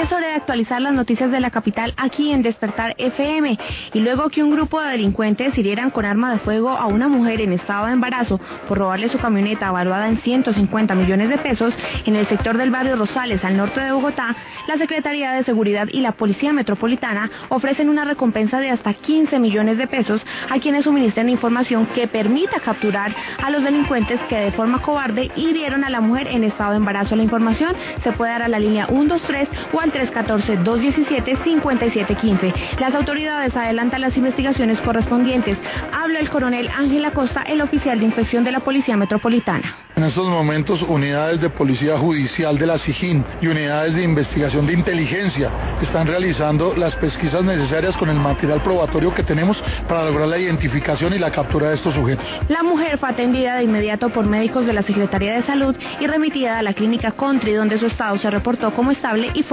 Es hora de actualizar las noticias de la capital aquí en Despertar FM. Y luego que un grupo de delincuentes hirieran con arma de fuego a una mujer en estado de embarazo por robarle su camioneta valuada en 150 millones de pesos en el sector del barrio Rosales, al norte de Bogotá, la Secretaría de Seguridad y la Policía Metropolitana ofrecen una recompensa de hasta 15 millones de pesos a quienes suministren información que permita capturar a los delincuentes que de forma cobarde hirieron a la mujer en estado de embarazo. La información se puede dar a la línea 123 o al 314-217-5715. Las autoridades adelantan las investigaciones correspondientes. Habla el coronel Ángel Acosta, el oficial de inspección de la Policía Metropolitana. En estos momentos, unidades de Policía Judicial de la SIJÍN y unidades de investigación de inteligencia están realizando las pesquisas necesarias con el material probatorio que tenemos para lograr la identificación y la captura de estos sujetos. La mujer fue atendida de inmediato por médicos de la Secretaría de Salud y remitida a la clínica Country, donde su estado se reportó como estable y fue